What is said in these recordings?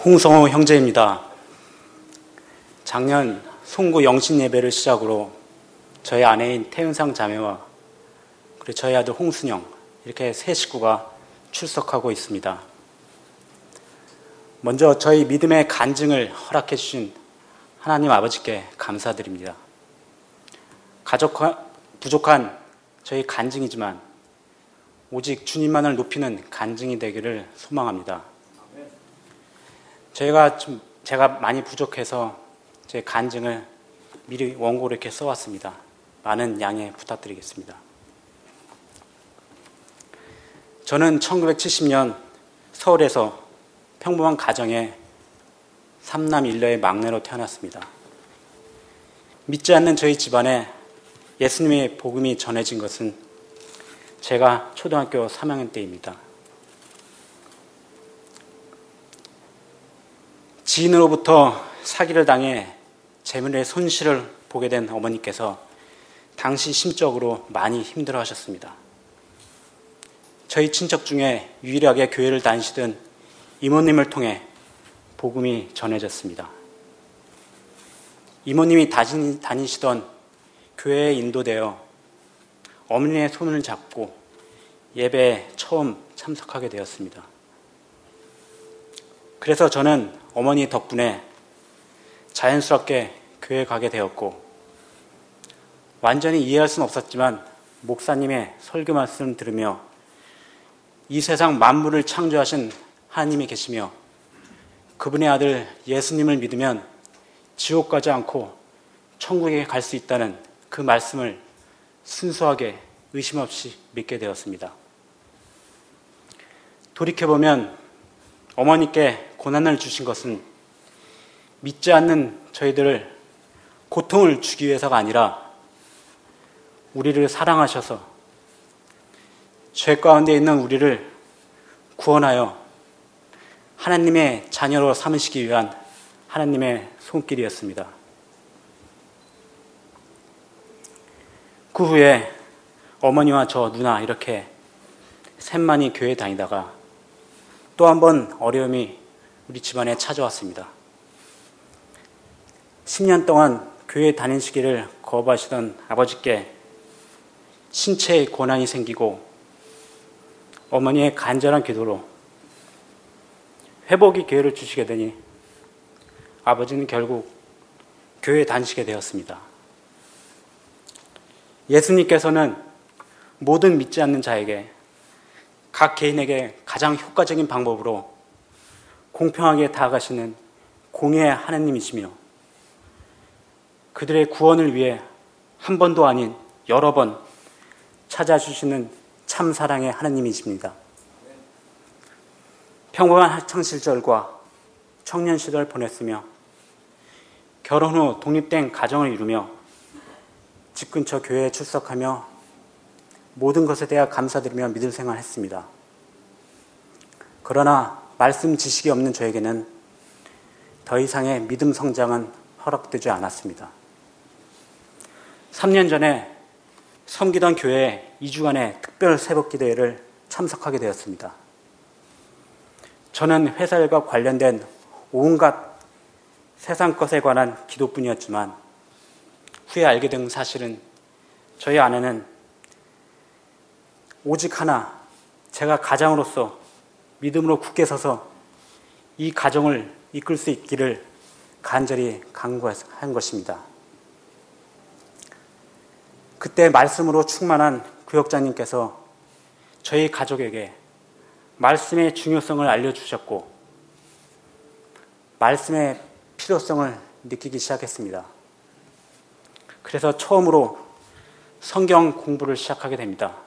홍성호 형제입니다. 작년 송구 영신 예배를 시작으로 저희 아내인 태은상 자매와 그리고 저희 아들 홍순영 이렇게 세 식구가 출석하고 있습니다. 먼저 저희 믿음의 간증을 허락해 주신 하나님 아버지께 감사드립니다. 부족한 저희 간증이지만 오직 주님만을 높이는 간증이 되기를 소망합니다. 제가 많이 부족해서 제 간증을 미리 원고로 이렇게 써왔습니다. 많은 양해 부탁드리겠습니다. 저는 1970년 서울에서 평범한 가정에 3남 1녀의 막내로 태어났습니다. 믿지 않는 저희 집안에 예수님의 복음이 전해진 것은 제가 초등학교 3학년 때입니다. 지인으로부터 사기를 당해 재물의 손실을 보게 된 어머니께서 당시 심적으로 많이 힘들어하셨습니다. 저희 친척 중에 유일하게 교회를 다니시던 이모님을 통해 복음이 전해졌습니다. 이모님이 다니시던 교회에 인도되어 어머니의 손을 잡고 예배에 처음 참석하게 되었습니다. 그래서 저는 어머니 덕분에 자연스럽게 교회에 가게 되었고 완전히 이해할 수는 없었지만 목사님의 설교 말씀을 들으며 이 세상 만물을 창조하신 하나님이 계시며 그분의 아들 예수님을 믿으면 지옥 가지 않고 천국에 갈 수 있다는 그 말씀을 순수하게 의심 없이 믿게 되었습니다. 돌이켜보면 어머니께 고난을 주신 것은 믿지 않는 저희들을 고통을 주기 위해서가 아니라 우리를 사랑하셔서 죄 가운데 있는 우리를 구원하여 하나님의 자녀로 삼으시기 위한 하나님의 손길이었습니다. 그 후에 어머니와 저 누나 이렇게 셋만이 교회에 다니다가 또 한 번 어려움이 우리 집안에 찾아왔습니다. 10년 동안 교회에 다니시기를 거부하시던 아버지께 신체의 고난이 생기고 어머니의 간절한 기도로 회복의 기회를 주시게 되니 아버지는 결국 교회에 다니시게 되었습니다. 예수님께서는 모든 믿지 않는 자에게 각 개인에게 가장 효과적인 방법으로 공평하게 다가가시는 공의의 하나님이시며 그들의 구원을 위해 한 번도 아닌 여러 번 찾아주시는 참 사랑의 하나님이십니다. 평범한 학창시절과 청년시절을 보냈으며 결혼 후 독립된 가정을 이루며 집 근처 교회에 출석하며 모든 것에 대해 감사드리며 믿음 생활했습니다. 그러나 말씀 지식이 없는 저에게는 더 이상의 믿음 성장은 허락되지 않았습니다. 3년 전에 섬기던 교회에 2주간의 특별 새벽기도회를 참석하게 되었습니다. 저는 회사 일과 관련된 온갖 세상 것에 관한 기도뿐이었지만 후에 알게 된 사실은 저희 아내는 오직 하나 제가 가장으로서 믿음으로 굳게 서서 이 가정을 이끌 수 있기를 간절히 간구한 것입니다. 그때 말씀으로 충만한 구역장님께서 저희 가족에게 말씀의 중요성을 알려주셨고 말씀의 필요성을 느끼기 시작했습니다. 그래서 처음으로 성경 공부를 시작하게 됩니다.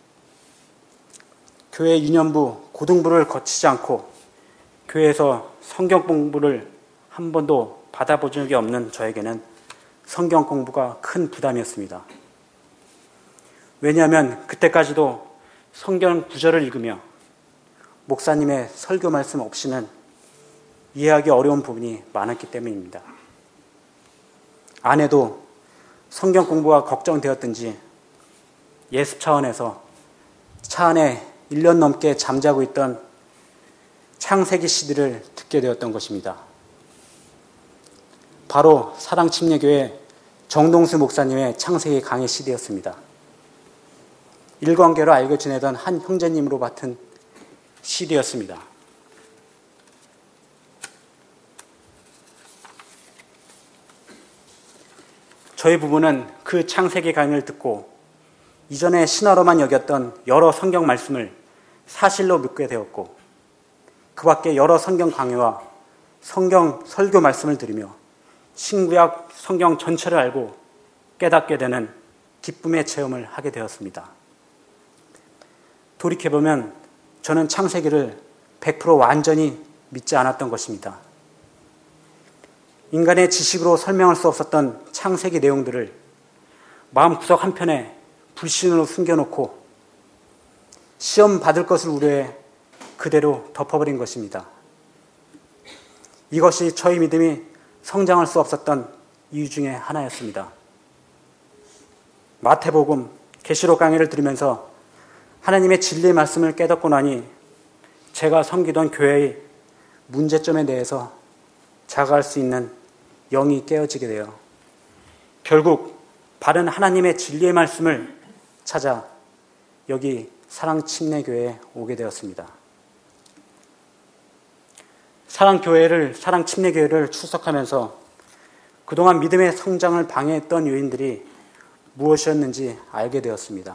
교회 유년부, 고등부를 거치지 않고 교회에서 성경 공부를 한 번도 받아본 적이 없는 저에게는 성경 공부가 큰 부담이었습니다. 왜냐하면 그때까지도 성경 구절을 읽으며 목사님의 설교 말씀 없이는 이해하기 어려운 부분이 많았기 때문입니다. 아내도 성경 공부가 걱정되었든지 예습 차원에서 차 안에 1년 넘게 잠자고 있던 창세기 CD를 듣게 되었던 것입니다. 바로 사랑침례교회 정동수 목사님의 창세기 강의 CD였습니다. 일관계로 알고 지내던 한 형제님으로 맡은 CD였습니다. 저희 부부는 그 창세기 강의를 듣고 이전에 신화로만 여겼던 여러 성경 말씀을 사실로 믿게 되었고, 그 밖에 여러 성경 강의와 성경 설교 말씀을 들으며 신구약 성경 전체를 알고 깨닫게 되는 기쁨의 체험을 하게 되었습니다. 돌이켜보면 저는 창세기를 100% 완전히 믿지 않았던 것입니다. 인간의 지식으로 설명할 수 없었던 창세기 내용들을 마음구석 한편에 불신으로 숨겨놓고 시험 받을 것을 우려해 그대로 덮어버린 것입니다. 이것이 저희 믿음이 성장할 수 없었던 이유 중에 하나였습니다. 마태복음, 계시록 강의를 들으면서 하나님의 진리의 말씀을 깨닫고 나니 제가 섬기던 교회의 문제점에 대해서 자각할 수 있는 영이 깨어지게 되어 결국 바른 하나님의 진리의 말씀을 찾아 여기 사랑침례교회에 오게 되었습니다. 사랑침례교회를 출석하면서 그동안 믿음의 성장을 방해했던 요인들이 무엇이었는지 알게 되었습니다.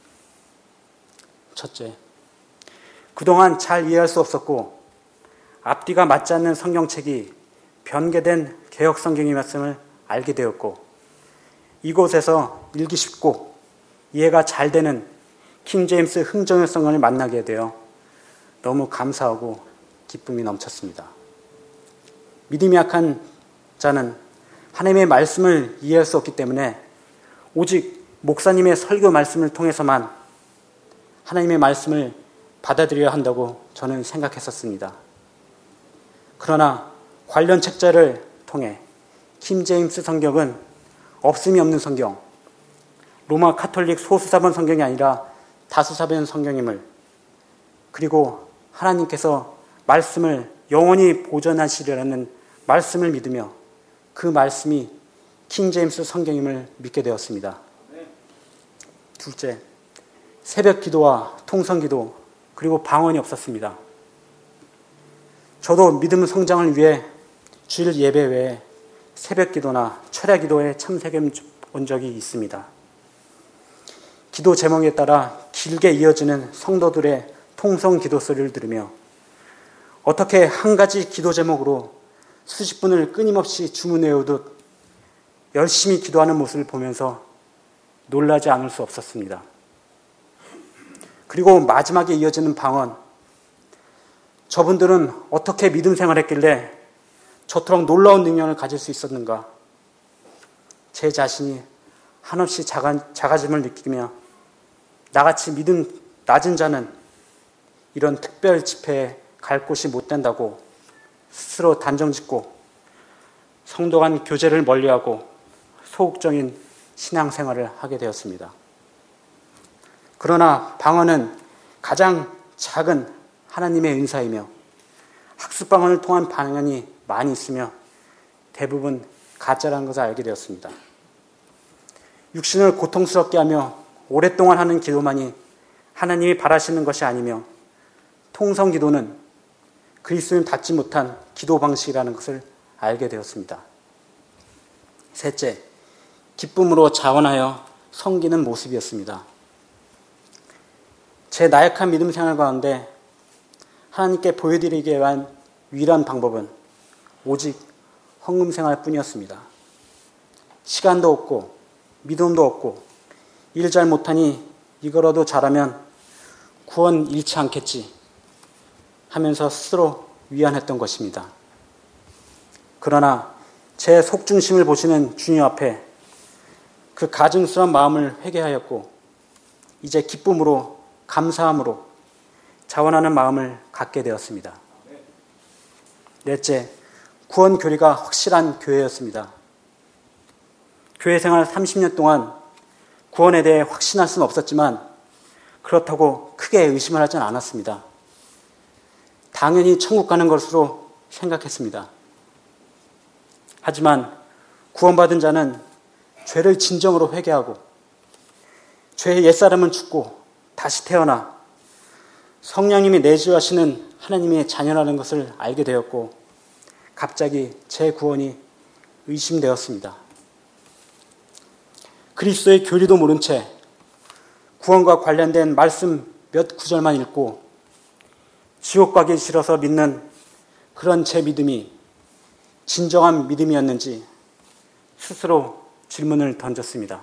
첫째, 그동안 잘 이해할 수 없었고 앞뒤가 맞지 않는 성경책이 변개된 개역 성경의 말씀을 알게 되었고, 이곳에서 읽기 쉽고 이해가 잘 되는 킹제임스 흥정역 성경을 만나게 되어 너무 감사하고 기쁨이 넘쳤습니다. 믿음이 약한 자는 하나님의 말씀을 이해할 수 없기 때문에 오직 목사님의 설교 말씀을 통해서만 하나님의 말씀을 받아들여야 한다고 저는 생각했었습니다. 그러나 관련 책자를 통해 킹제임스 성경은 없음이 없는 성경, 로마 카톨릭 소수사본 성경이 아니라 다수사본 성경임을, 그리고 하나님께서 말씀을 영원히 보존하시려는 말씀을 믿으며 그 말씀이 킹제임스 성경임을 믿게 되었습니다. 둘째, 새벽 기도와 통성 기도, 그리고 방언이 없었습니다. 저도 믿음 성장을 위해 주일 예배 외에 새벽 기도나 철야 기도에 참석해 본 적이 있습니다. 기도 제목에 따라 길게 이어지는 성도들의 통성 기도 소리를 들으며 어떻게 한 가지 기도 제목으로 수십 분을 끊임없이 주문해오듯 열심히 기도하는 모습을 보면서 놀라지 않을 수 없었습니다. 그리고 마지막에 이어지는 방언, 저분들은 어떻게 믿음 생활했길래 저토록 놀라운 능력을 가질 수 있었는가? 제 자신이 한없이 작아짐을 느끼며 나같이 믿음 낮은 자는 이런 특별 집회에 갈 곳이 못 된다고 스스로 단정짓고 성도 간 교제를 멀리하고 소극적인 신앙생활을 하게 되었습니다. 그러나 방언은 가장 작은 하나님의 은사이며 학습방언을 통한 방언이 많이 있으며 대부분 가짜라는 것을 알게 되었습니다. 육신을 고통스럽게 하며 오랫동안 하는 기도만이 하나님이 바라시는 것이 아니며 통성 기도는 그리스도인 닿지 못한 기도 방식이라는 것을 알게 되었습니다. 셋째, 기쁨으로 자원하여 섬기는 모습이었습니다. 제 나약한 믿음 생활 가운데 하나님께 보여드리기 위한 유일한 방법은 오직 헌금 생활뿐이었습니다. 시간도 없고 믿음도 없고 일 잘 못하니 이거라도 잘하면 구원 잃지 않겠지 하면서 스스로 위안했던 것입니다. 그러나 제 속중심을 보시는 주님 앞에 그 가증스러운 마음을 회개하였고 이제 기쁨으로 감사함으로 자원하는 마음을 갖게 되었습니다. 넷째, 구원 교리가 확실한 교회였습니다. 교회 생활 30년 동안 구원에 대해 확신할 수는 없었지만 그렇다고 크게 의심을 하진 않았습니다. 당연히 천국 가는 것으로 생각했습니다. 하지만 구원받은 자는 죄를 진정으로 회개하고 죄의 옛사람은 죽고 다시 태어나 성령님이 내주하시는 하나님의 자녀라는 것을 알게 되었고 갑자기 제 구원이 의심되었습니다. 그리스도의 교리도 모른 채 구원과 관련된 말씀 몇 구절만 읽고 지옥 가기 싫어서 믿는 그런 제 믿음이 진정한 믿음이었는지 스스로 질문을 던졌습니다.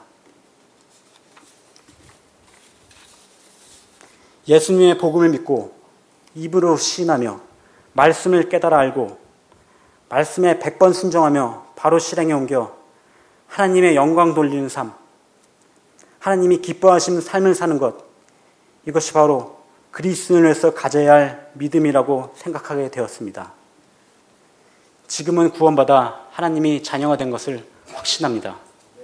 예수님의 복음을 믿고 입으로 시인하며 말씀을 깨달아 알고 말씀에 100번 순종하며 바로 실행에 옮겨 하나님의 영광 돌리는 삶, 하나님이 기뻐하시는 삶을 사는 것, 이것이 바로 그리스도인으로서 가져야 할 믿음이라고 생각하게 되었습니다. 지금은 구원받아 하나님이 자녀가 된 것을 확신합니다.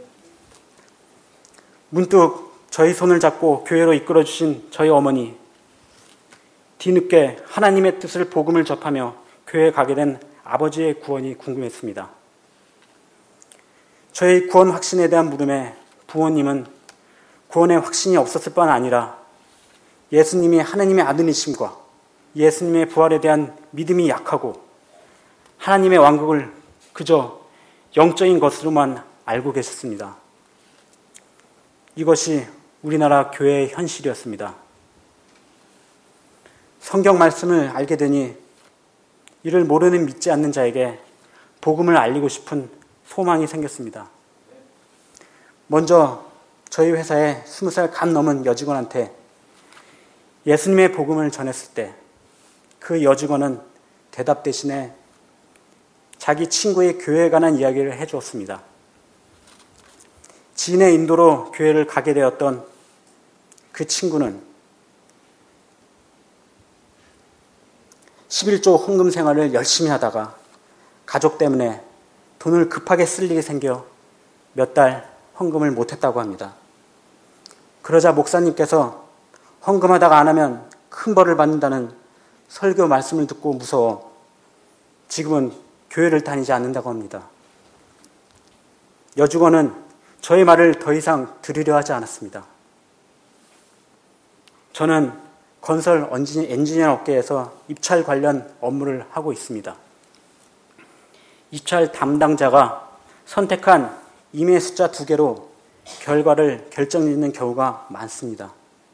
문득 저희 손을 잡고 교회로 이끌어주신 저희 어머니, 뒤늦게 하나님의 뜻을 복음을 접하며 교회에 가게 된 아버지의 구원이 궁금했습니다. 저희 구원 확신에 대한 물음에 부모님은 구원의 확신이 없었을 뿐 아니라 예수님이 하나님의 아들이심과 예수님의 부활에 대한 믿음이 약하고 하나님의 왕국을 그저 영적인 것으로만 알고 계셨습니다. 이것이 우리나라 교회의 현실이었습니다. 성경 말씀을 알게 되니 이를 모르는 믿지 않는 자에게 복음을 알리고 싶은 소망이 생겼습니다. 먼저 저희 회사에 20살 간 넘은 여직원한테 예수님의 복음을 전했을 때 그 여직원은 대답 대신에 자기 친구의 교회에 관한 이야기를 해주었습니다. 지인의 인도로 교회를 가게 되었던 그 친구는 11조 헌금 생활을 열심히 하다가 가족 때문에 돈을 급하게 쓸 일이 생겨 몇 달 헌금을 못했다고 합니다. 그러자 목사님께서 헌금하다가 안 하면 큰 벌을 받는다는 설교 말씀을 듣고 무서워 지금은 교회를 다니지 않는다고 합니다. 여직원은 저의 말을 더 이상 들으려 하지 않았습니다. 저는 건설 엔지니어 업계에서 입찰 관련 업무를 하고 있습니다. 입찰 담당자가 선택한 임의 숫자 2개로 결과를 결정짓는 경우가 많습니다.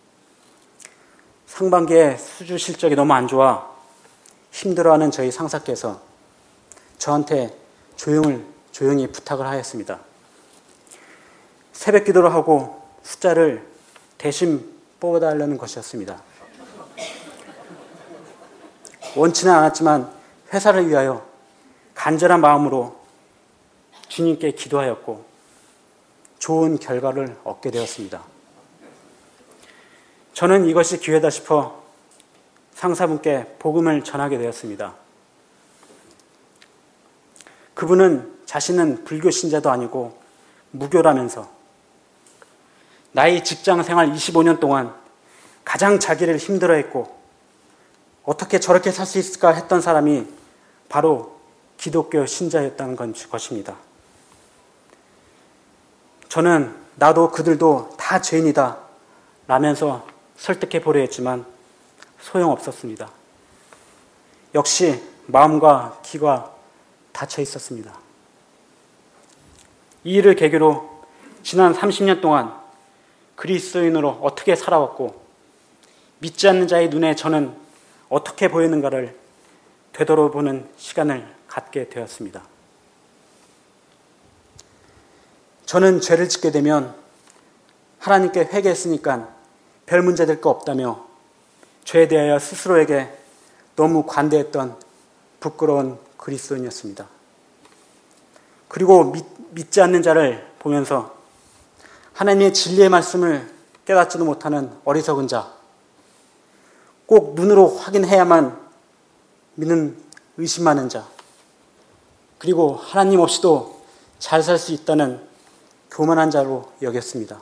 상반기에 수주 실적이 너무 안 좋아 힘들어하는 저희 상사께서 저한테 조용히 부탁을 하였습니다. 새벽 기도를 하고 숫자를 대신 뽑아달라는 것이었습니다. 원치는 않았지만 회사를 위하여 간절한 마음으로 주님께 기도하였고 좋은 결과를 얻게 되었습니다. 저는 이것이 기회다 싶어 상사분께 복음을 전하게 되었습니다. 그분은 자신은 불교 신자도 아니고 무교라면서 나의 직장 생활 25년 동안 가장 자기를 힘들어했고 어떻게 저렇게 살 수 있을까 했던 사람이 바로 기독교 신자였다는 것입니다. 저는 나도 그들도 다 죄인이다 라면서 설득해 보려 했지만 소용없었습니다. 역시 마음과 귀가 닫혀 있었습니다. 이 일을 계기로 지난 30년 동안 그리스도인으로 어떻게 살아왔고 믿지 않는 자의 눈에 저는 어떻게 보이는가를 되돌아보는 시간을 갖게 되었습니다. 저는 죄를 짓게 되면 하나님께 회개했으니까 별 문제 될 거 없다며 죄에 대하여 스스로에게 너무 관대했던 부끄러운 그리스도인이었습니다. 그리고 믿지 않는 자를 보면서 하나님의 진리의 말씀을 깨닫지도 못하는 어리석은 자, 꼭 눈으로 확인해야만 믿는 의심하는 자, 그리고 하나님 없이도 잘 살 수 있다는 교만한 자로 여겼습니다.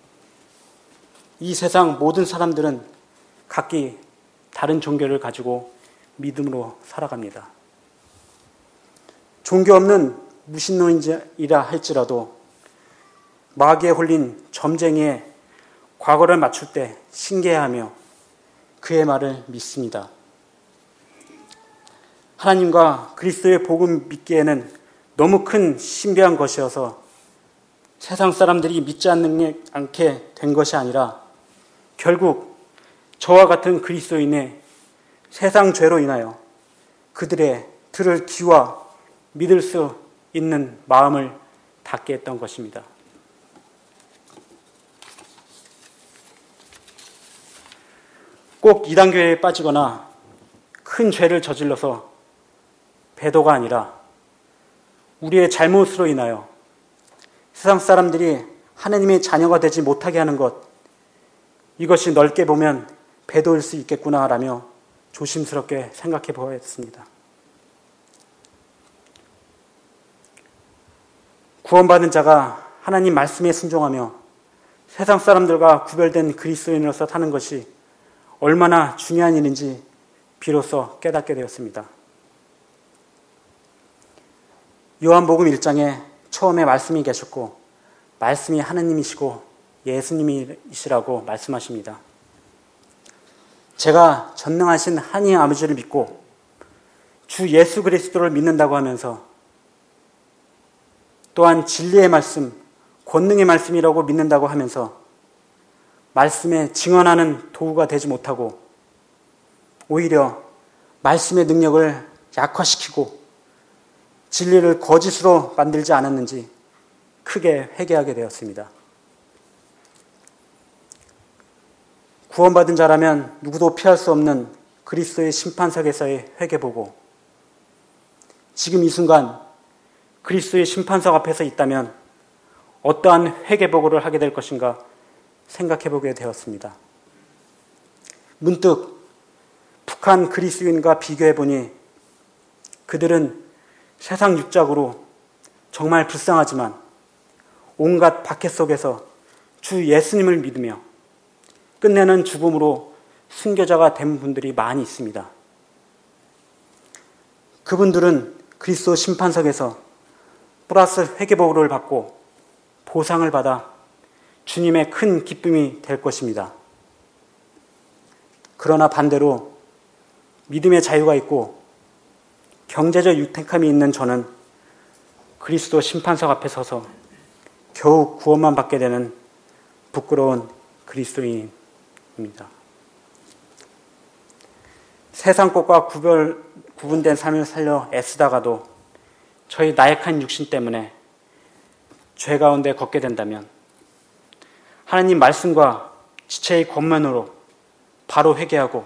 이 세상 모든 사람들은 각기 다른 종교를 가지고 믿음으로 살아갑니다. 종교 없는 무신론이라 할지라도 마귀에 홀린 점쟁이의 과거를 맞출 때 신기해하며 그의 말을 믿습니다. 하나님과 그리스도의 복음 믿기에는 너무 큰 신비한 것이어서 세상 사람들이 믿지 않게 된 것이 아니라 결국 저와 같은 그리스도인의 세상 죄로 인하여 그들의 들을 귀와 믿을 수 있는 마음을 닫게 했던 것입니다. 꼭 이단교회에 빠지거나 큰 죄를 저질러서 배도가 아니라 우리의 잘못으로 인하여 세상 사람들이 하나님의 자녀가 되지 못하게 하는 것, 이것이 넓게 보면 배도일 수 있겠구나라며 조심스럽게 생각해 보았습니다. 구원받은 자가 하나님 말씀에 순종하며 세상 사람들과 구별된 그리스도인으로서 사는 것이 얼마나 중요한 일인지 비로소 깨닫게 되었습니다. 요한복음 1장에 처음에 말씀이 계셨고 말씀이 하나님이시고 예수님이시라고 말씀하십니다. 제가 전능하신 하나님 아버지를 믿고 주 예수 그리스도를 믿는다고 하면서 또한 진리의 말씀, 권능의 말씀이라고 믿는다고 하면서 말씀에 증언하는 도구가 되지 못하고 오히려 말씀의 능력을 약화시키고 진리를 거짓으로 만들지 않았는지 크게 회개하게 되었습니다. 구원받은 자라면 누구도 피할 수 없는 그리스도의 심판석에서의 회개보고 지금 이 순간 그리스도의 심판석 앞에서 있다면 어떠한 회개보고를 하게 될 것인가 생각해보게 되었습니다. 문득 북한 그리스도인과 비교해보니 그들은 세상 육적으로 정말 불쌍하지만 온갖 박해 속에서 주 예수님을 믿으며 끝내는 죽음으로 순교자가 된 분들이 많이 있습니다. 그분들은 그리스도 심판석에서 플러스 회개보고를 받고 보상을 받아 주님의 큰 기쁨이 될 것입니다. 그러나 반대로 믿음의 자유가 있고 경제적 유택함이 있는 저는 그리스도 심판석 앞에 서서 겨우 구원만 받게 되는 부끄러운 그리스도인입니다. 세상 것과 구분된 삶을 살려 애쓰다가도 저희 나약한 육신 때문에 죄 가운데 걷게 된다면 하나님 말씀과 지체의 권면으로 바로 회개하고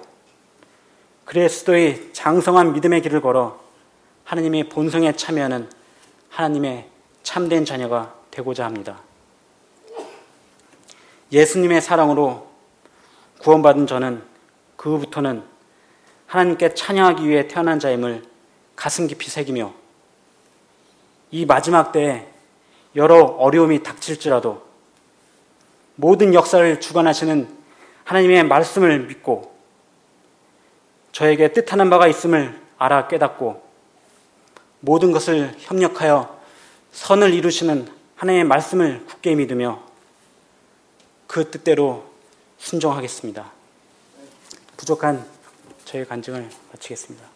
그리스도의 장성한 믿음의 길을 걸어 하나님의 본성에 참여하는 하나님의 참된 자녀가 되고자 합니다. 예수님의 사랑으로 구원받은 저는 그 후부터는 하나님께 찬양하기 위해 태어난 자임을 가슴 깊이 새기며 이 마지막 때에 여러 어려움이 닥칠지라도 모든 역사를 주관하시는 하나님의 말씀을 믿고 저에게 뜻하는 바가 있음을 알아 깨닫고 모든 것을 협력하여 선을 이루시는 하나님의 말씀을 굳게 믿으며 그 뜻대로 순종하겠습니다. 부족한 저의 간증을 마치겠습니다.